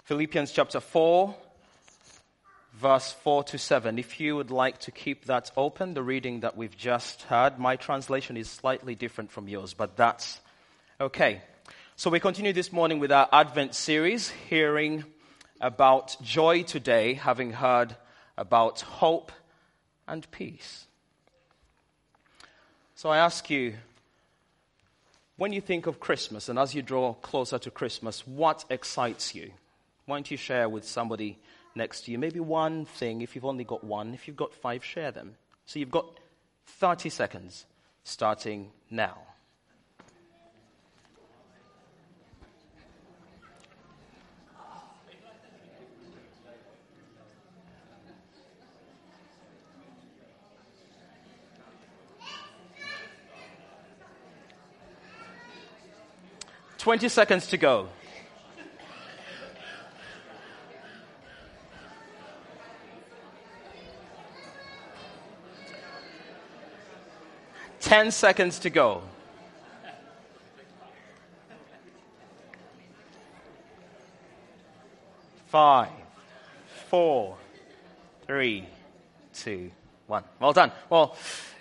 Philippians chapter 4, verse 4 to 7. If you would like to keep that open, the reading that we've just heard, my translation is slightly different from yours, but that's okay. So we continue this morning with our Advent series, hearing about joy today, having heard about hope and peace. So I ask you, when you think of Christmas and as you draw closer to Christmas, what excites you? Why don't you share with somebody next to you? Maybe one thing, if you've only got one. If you've got 5, share them. So you've got 30 seconds starting now. $20 to go. $10 to go. 5, 4, 3, 2, 1. Well done. Well,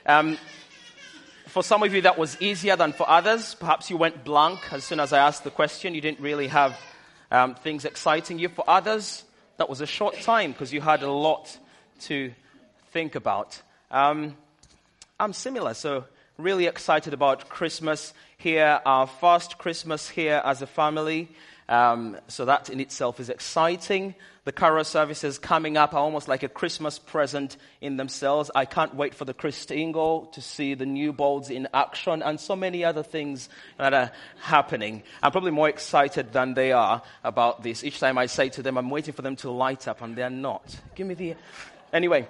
for some of you that was easier than for others. Perhaps you went blank as soon as I asked the question. You didn't really have things exciting you. For others, that was a short time because you had a lot to think about. I'm similar, so really excited about Christmas here, our first Christmas here as a family. So that in itself is exciting. The carol services coming up are almost like a Christmas present in themselves. I can't wait for the Christingle to see the new bulbs in action and so many other things that are happening. I'm probably more excited than they are about this. Each time I say to them, I'm waiting for them to light up, and they're not. Give me the... Anyway,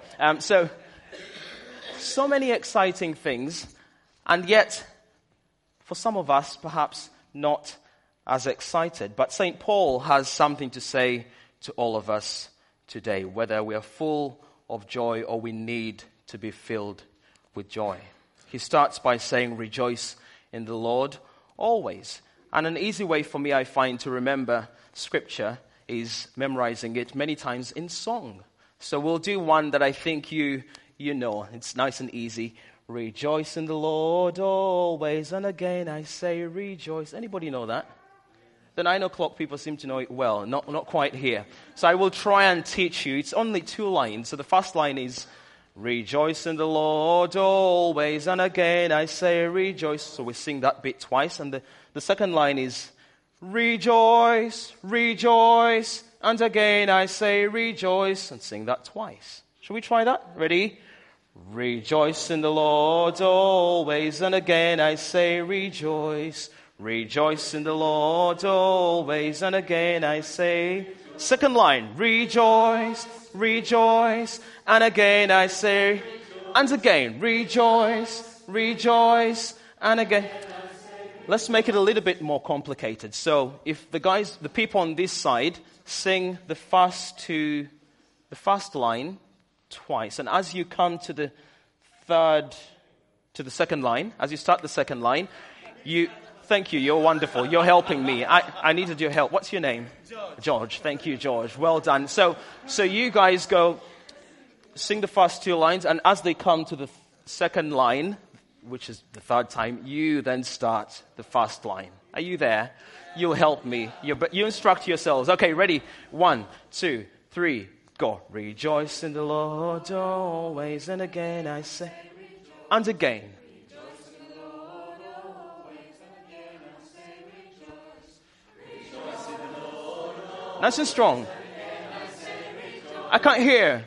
so many exciting things, and yet, for some of us, perhaps not as excited. But St. Paul has something to say to all of us today, whether we are full of joy or we need to be filled with joy. He starts by saying, rejoice in the Lord always. And an easy way for me, I find, to remember Scripture is memorizing it many times in song. So we'll do one that I think you know. It's nice and easy. Rejoice in the Lord always. And again I say rejoice. Anybody know that? The 9 o'clock people seem to know it well. Not quite here. So I will try and teach you. It's only 2 lines. So the first line is, rejoice in the Lord always. And again I say rejoice. So we sing that bit twice. And the second line is, rejoice, rejoice. And again I say rejoice. And sing that twice. Shall we try that? Ready? Rejoice in the Lord always. And again I say rejoice. Rejoice in the Lord always. And again I say, second line, rejoice, rejoice. And again I say, and again, rejoice, rejoice. And again. Let's make it a little bit more complicated. So if the people on this side sing the first line twice. And as you come to the second line, as you start the second line, thank you, you're wonderful. You're helping me. I needed your help. What's your name? George. Thank you, George. Well done. So you guys go sing the first 2 lines, and as they come to the second line, which is the third time, you then start the first line. Are you there? You'll help me. You instruct yourselves. Okay, ready? 1, 2, 3, go. Rejoice in the Lord always, and again I say, and again. Nice and strong. I can't hear.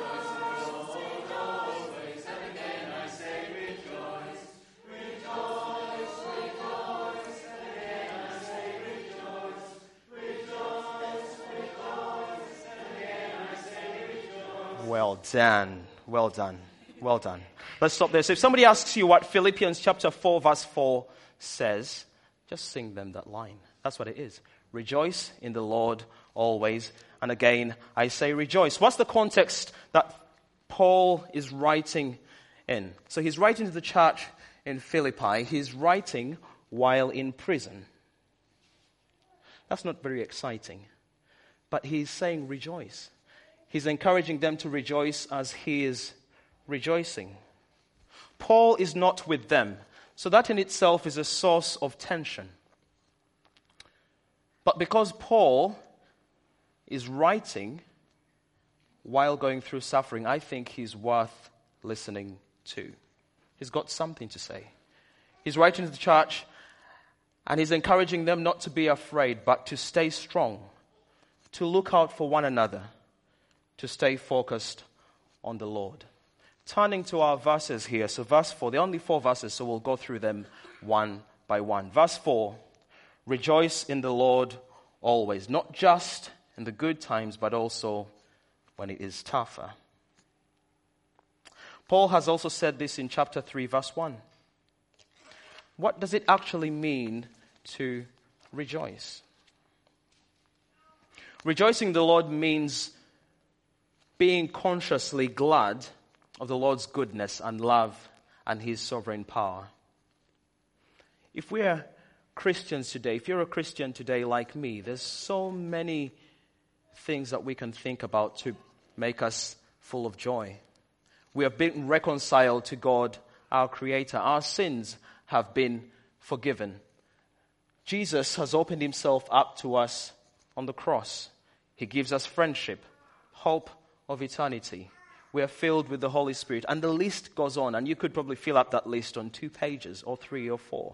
Well done. Well done. Well done. Let's stop there. So if somebody asks you what Philippians chapter 4 verse 4 says, just sing them that line. That's what it is. Rejoice in the Lord always. And again, I say rejoice. What's the context that Paul is writing in? So he's writing to the church in Philippi. He's writing while in prison. That's not very exciting. But he's saying rejoice. He's encouraging them to rejoice as he is rejoicing. Paul is not with them, so that in itself is a source of tension. But because Paul is writing while going through suffering, I think he's worth listening to. He's got something to say. He's writing to the church and he's encouraging them not to be afraid, but to stay strong, to look out for one another, to stay focused on the Lord. Turning to our verses here, so verse 4, there are only 4 verses, so we'll go through them one by one. Verse 4, rejoice in the Lord always, not just in the good times, but also when it is tougher. Paul has also said this in chapter 3, verse 1. What does it actually mean to rejoice? Rejoicing the Lord means being consciously glad of the Lord's goodness and love and his sovereign power. If we are Christians today, if you're a Christian today like me, there's so many things that we can think about to make us full of joy. We have been reconciled to God, our Creator. Our sins have been forgiven. Jesus has opened himself up to us on the cross. He gives us friendship, hope of eternity. We are filled with the Holy Spirit. And the list goes on. And you could probably fill up that list on 2 pages or 3 or 4.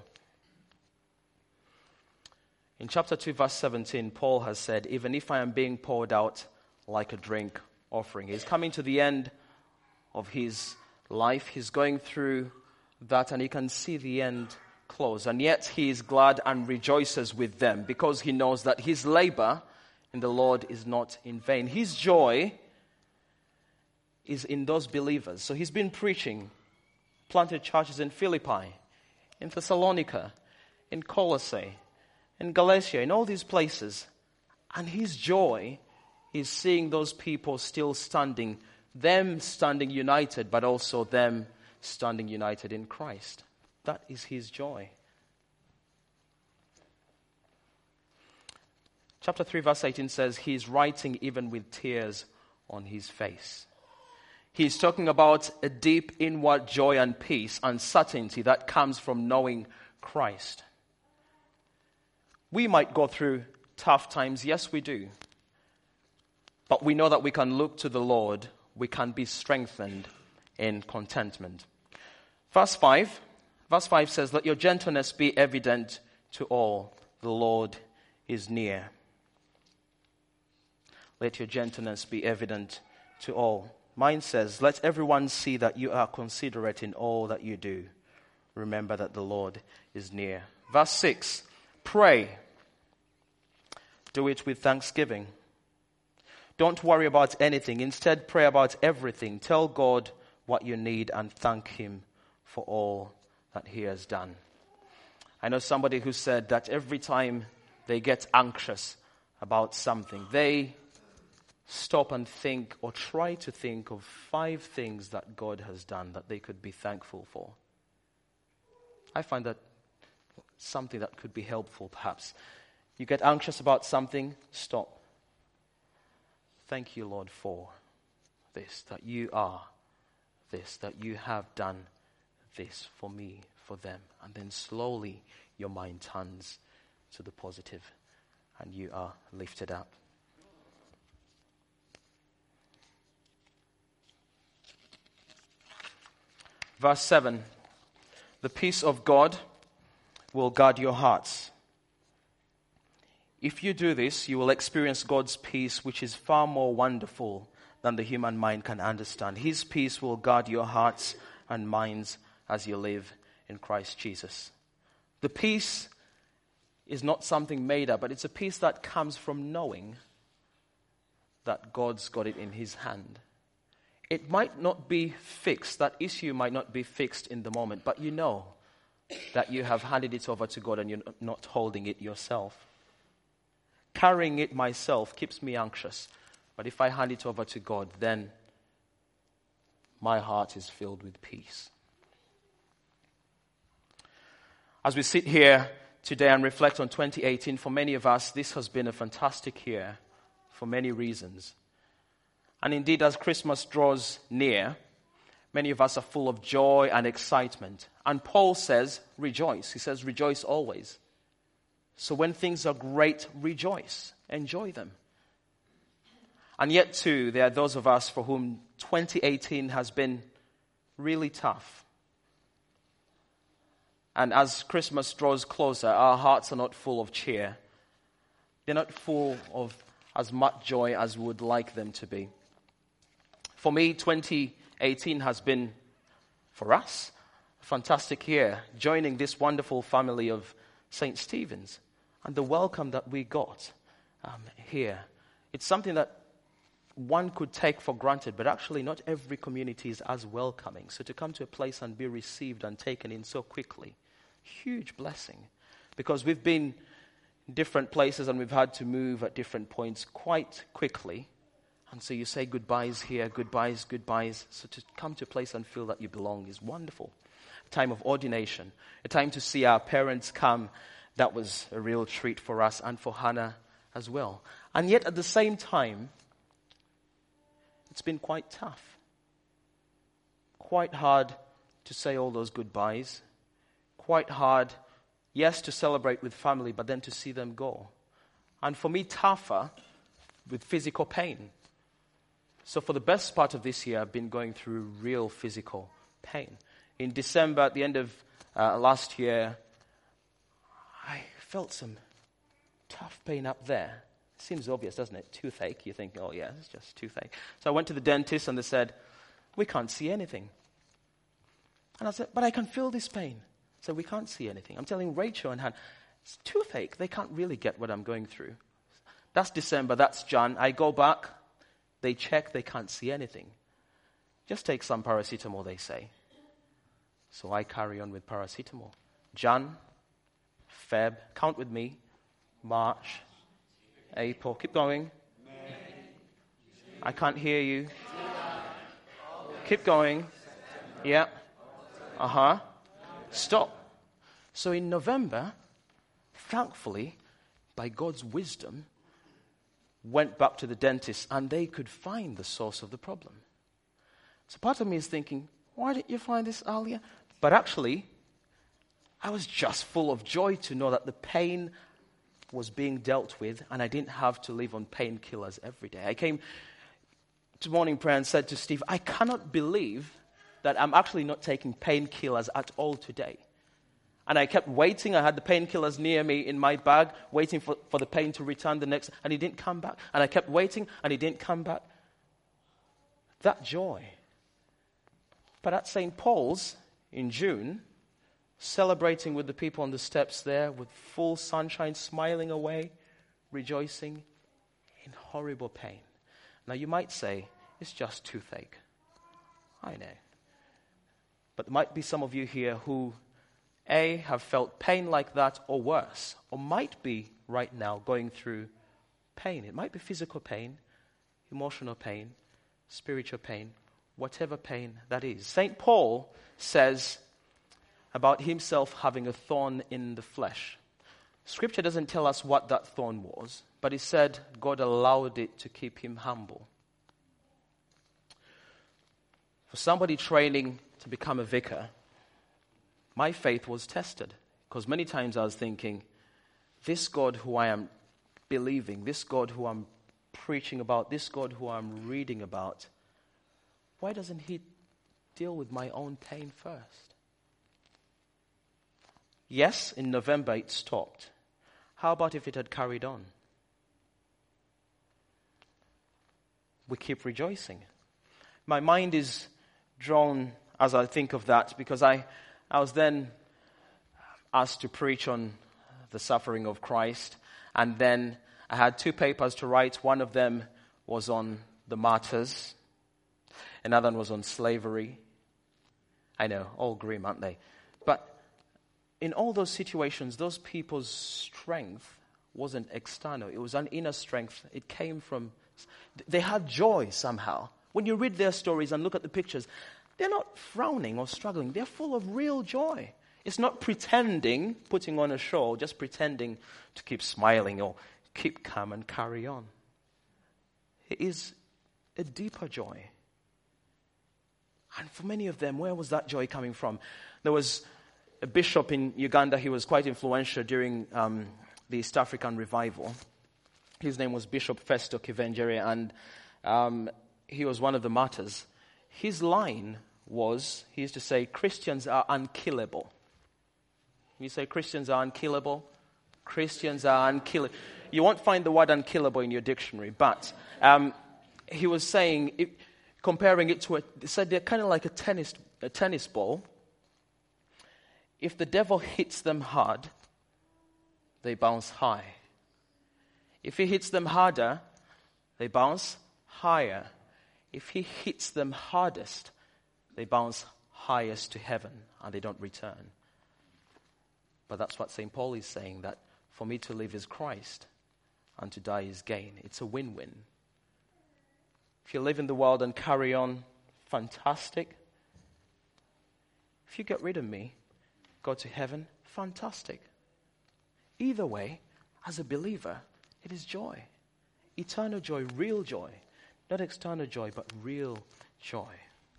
In chapter 2, verse 17, Paul has said, even if I am being poured out like a drink offering. He's coming to the end of his life. He's going through that and he can see the end close. And yet he is glad and rejoices with them because he knows that his labor in the Lord is not in vain. His joy is in those believers. So he's been preaching, planted churches in Philippi, in Thessalonica, in Colossae, in Galatia, in all these places. And his joy is seeing those people still standing, them standing united, but also them standing united in Christ. That is his joy. Chapter 3, verse 18 says, he is writing even with tears on his face. He's talking about a deep inward joy and peace and certainty that comes from knowing Christ. We might go through tough times, yes we do. But we know that we can look to the Lord, we can be strengthened in contentment. Verse 5 says, let your gentleness be evident to all, the Lord is near. Let your gentleness be evident to all. Mine says, let everyone see that you are considerate in all that you do. Remember that the Lord is near. Verse 6, pray. Do it with thanksgiving. Don't worry about anything. Instead, pray about everything. Tell God what you need and thank him for all that he has done. I know somebody who said that every time they get anxious about something, they stop and think or try to think of 5 things that God has done that they could be thankful for. I find that something that could be helpful perhaps. You get anxious about something, stop. Thank you, Lord, for this, that you are this, that you have done this for me, for them. And then slowly your mind turns to the positive and you are lifted up. Verse 7, the peace of God will guard your hearts. If you do this, you will experience God's peace, which is far more wonderful than the human mind can understand. His peace will guard your hearts and minds as you live in Christ Jesus. The peace is not something made up, but it's a peace that comes from knowing that God's got it in his hand. It might not be fixed, that issue might not be fixed in the moment, but you know that you have handed it over to God and you're not holding it yourself. Carrying it myself keeps me anxious, but if I hand it over to God, then my heart is filled with peace. As we sit here today and reflect on 2018, for many of us, this has been a fantastic year for many reasons. And indeed, as Christmas draws near, many of us are full of joy and excitement. And Paul says, rejoice. He says, rejoice always. So when things are great, rejoice. Enjoy them. And yet too, there are those of us for whom 2018 has been really tough. And as Christmas draws closer, our hearts are not full of cheer. They're not full of as much joy as we would like them to be. For me, 2018 has been, for us, a fantastic year, joining this wonderful family of St. Stephen's. And the welcome that we got here, it's something that one could take for granted, but actually not every community is as welcoming. So to come to a place and be received and taken in so quickly, huge blessing. Because we've been in different places and we've had to move at different points quite quickly. And so you say goodbyes here, goodbyes. So to come to a place and feel that you belong is wonderful. A time of ordination, a time to see our parents come. That was a real treat for us and for Hannah as well. And yet at the same time, it's been quite tough. Quite hard to say all those goodbyes. Quite hard, yes, to celebrate with family, but then to see them go. And for me, tougher with physical pain. So for the best part of this year, I've been going through real physical pain. In December, at the end of last year, I felt some tough pain up there. Seems obvious, doesn't it? Toothache. You think, oh yeah, it's just toothache. So I went to the dentist and they said, we can't see anything. And I said, but I can feel this pain. So we can't see anything. I'm telling Rachel and Han, it's toothache. They can't really get what I'm going through. That's December, that's Jan. I go back, they check, they can't see anything. Just take some paracetamol, they say. So I carry on with paracetamol. Jan, Feb, count with me, March, April, keep going. I can't hear you. Keep going. Yeah. Stop. So in November, thankfully, by God's wisdom, went back to the dentist and they could find the source of the problem. So part of me is thinking, why didn't you find this earlier? But actually, I was just full of joy to know that the pain was being dealt with and I didn't have to live on painkillers every day. I came to morning prayer and said to Steve, I cannot believe that I'm actually not taking painkillers at all today. And I kept waiting. I had the painkillers near me in my bag, waiting for the pain to return the next, and he didn't come back. And I kept waiting, and he didn't come back. That joy. But at St. Paul's in June, celebrating with the people on the steps there, with full sunshine, smiling away, rejoicing in horrible pain. Now you might say, it's just toothache. I know. But there might be some of you here who have felt pain like that or worse, or might be right now going through pain. It might be physical pain, emotional pain, spiritual pain, whatever pain that is. St. Paul says about himself having a thorn in the flesh. Scripture doesn't tell us what that thorn was, but he said God allowed it to keep him humble. For somebody training to become a vicar, my faith was tested, because many times I was thinking, this God who I am believing, this God who I'm preaching about, this God who I'm reading about, why doesn't he deal with my own pain first? Yes, in November it stopped. How about if it had carried on? We keep rejoicing. My mind is drawn as I think of that, because I was then asked to preach on the suffering of Christ, and then I had 2 papers to write. One of them was on the martyrs, another one was on slavery. I know, all grim, aren't they? But in all those situations, those people's strength wasn't external. It was an inner strength. It came from, they had joy somehow. When you read their stories and look at the pictures, they're not frowning or struggling. They're full of real joy. It's not pretending, putting on a show, just pretending to keep smiling or keep calm and carry on. It is a deeper joy. And for many of them, where was that joy coming from? There was a bishop in Uganda. He was quite influential during the East African revival. His name was Bishop Festo Kivengere, and he was one of the martyrs. His line was, he used to say, Christians are unkillable. You say Christians are unkillable? Christians are unkillable. You won't find the word unkillable in your dictionary, but he was saying, comparing it to he said they're kind of like a tennis ball. If the devil hits them hard, they bounce high. If he hits them harder, they bounce higher. If he hits them hardest, they bounce highest to heaven and they don't return. But that's what St. Paul is saying, that for me to live is Christ and to die is gain. It's a win-win. If you live in the world and carry on, fantastic. If you get rid of me, go to heaven, fantastic. Either way, as a believer, it is joy. Eternal joy, real joy. Not external joy, but real joy.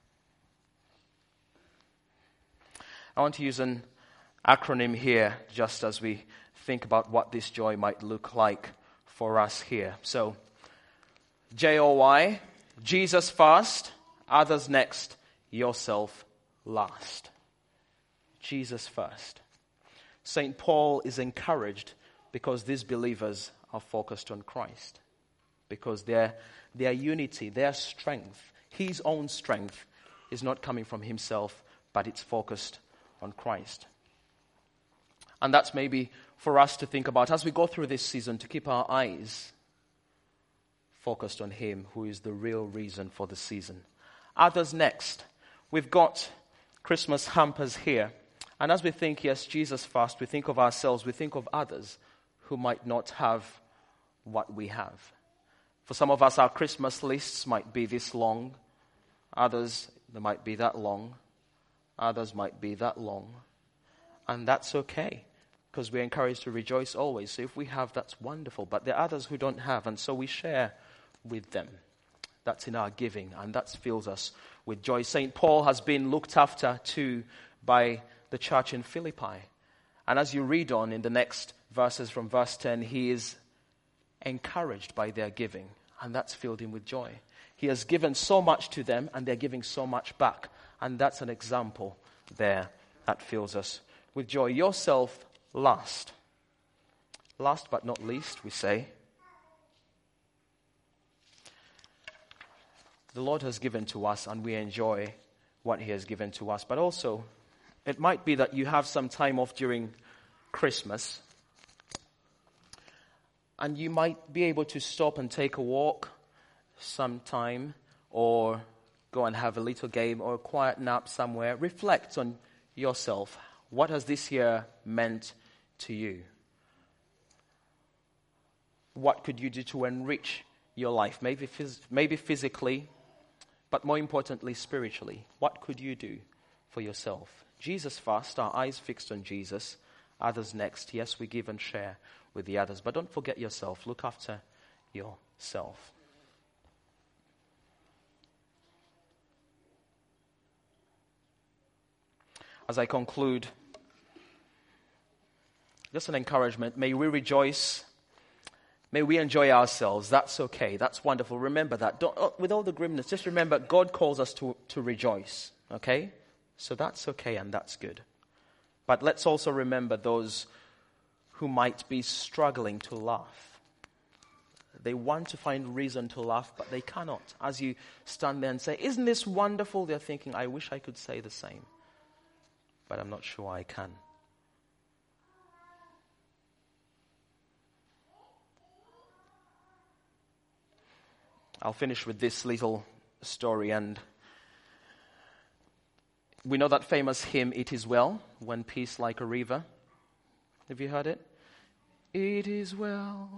I want to use an acronym here just as we think about what this joy might look like for us here. So, JOY, Jesus first, others next, yourself last. Jesus first. St. Paul is encouraged because these believers are focused on Christ. Because their unity, their strength, his own strength is not coming from himself, but it's focused on Christ. And that's maybe for us to think about as we go through this season, to keep our eyes focused on him who is the real reason for the season. Others next. We've got Christmas hampers here. And as we think, yes, Jesus first, we think of ourselves, we think of others who might not have what we have. For some of us, our Christmas lists might be this long. Others, they might be that long. Others might be that long. And that's okay, because we're encouraged to rejoice always. So if we have, that's wonderful. But there are others who don't have, and so we share with them. That's in our giving, and that fills us with joy. St. Paul has been looked after too by the church in Philippi. And as you read on in the next verses from verse 10, he is encouraged by their giving, and that's filled him with joy. He has given so much to them, and they're giving so much back. And that's an example there that fills us with joy. Yourself last. Last but not least, we say, the Lord has given to us, and we enjoy what he has given to us. But also, it might be that you have some time off during Christmas, and you might be able to stop and take a walk sometime, or go and have a little game or a quiet nap somewhere. Reflect on yourself. What has this year meant to you? What could you do to enrich your life? Maybe physically, but more importantly, spiritually. What could you do for yourself? Jesus first, our eyes fixed on Jesus. Others next. Yes, we give and share with the others. But don't forget yourself. Look after yourself. As I conclude, just an encouragement. May we rejoice. May we enjoy ourselves. That's okay. That's wonderful. Remember that. With all the grimness, just remember God calls us to rejoice. Okay? So that's okay and that's good. But let's also remember those who might be struggling to laugh. They want to find reason to laugh, but they cannot. As you stand there and say, isn't this wonderful? They're thinking, I wish I could say the same. But I'm not sure I can. I'll finish with this little story. And we know that famous hymn, It Is Well, When Peace Like a River. Have you heard it? It is well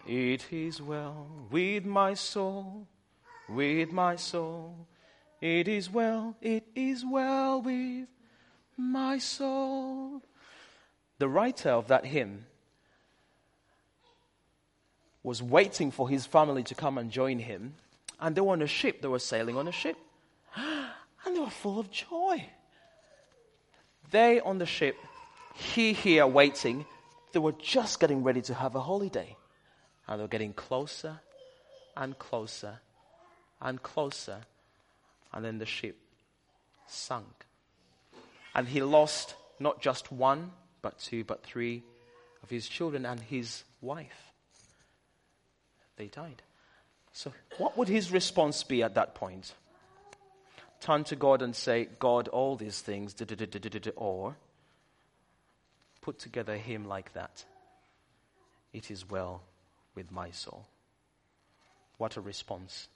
with my soul, with my soul. It is well with my soul. The writer of that hymn was waiting for his family to come and join him And they were on a ship. They were sailing on a ship. And they were full of joy. They on the ship, he here waiting. They were just getting ready to have a holiday. And they were getting closer and closer and closer. And then the ship sunk. And he lost not just one, but two, but three of his children and his wife. They died. So what would his response be at that point? Turn to God and say, God, all these things, or put together a hymn like that. It is well with my soul. What a response